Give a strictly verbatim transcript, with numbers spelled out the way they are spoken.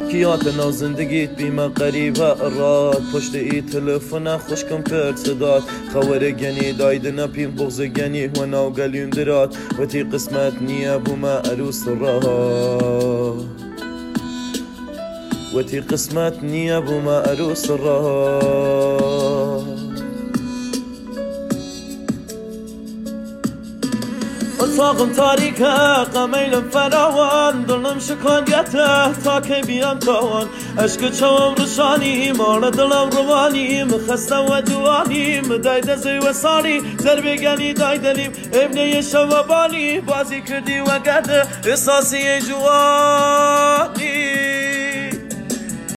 حکیات ناو زندگیت بیمە قەریبە ئەڕات پشت ئی تەلەفۆنە خوشکم پێت سەدات خەوەرە گەنی دایدنە پیم بغزە گەنی وە ناو گەلیون درات وەتی قسمەت نییە بوومە ئەروس ڕەهات وەتی قسمەت نییە بوومە ئەروس ڕەهات اتاقم تاریکە قەمەیلم فەراوان دڵم شکۆنگەتە تاکەی بیام تاوان ئەشکە چەوەم ڕشانی ماڵە دڵم ڕوانیم خەستەوە دوانیم دای دەزەی وەسانی زەربێگەنی دای دەلیم ئێمنەیە شەوە بانی بازی کردی وەگەدە ئێساسیە جوانی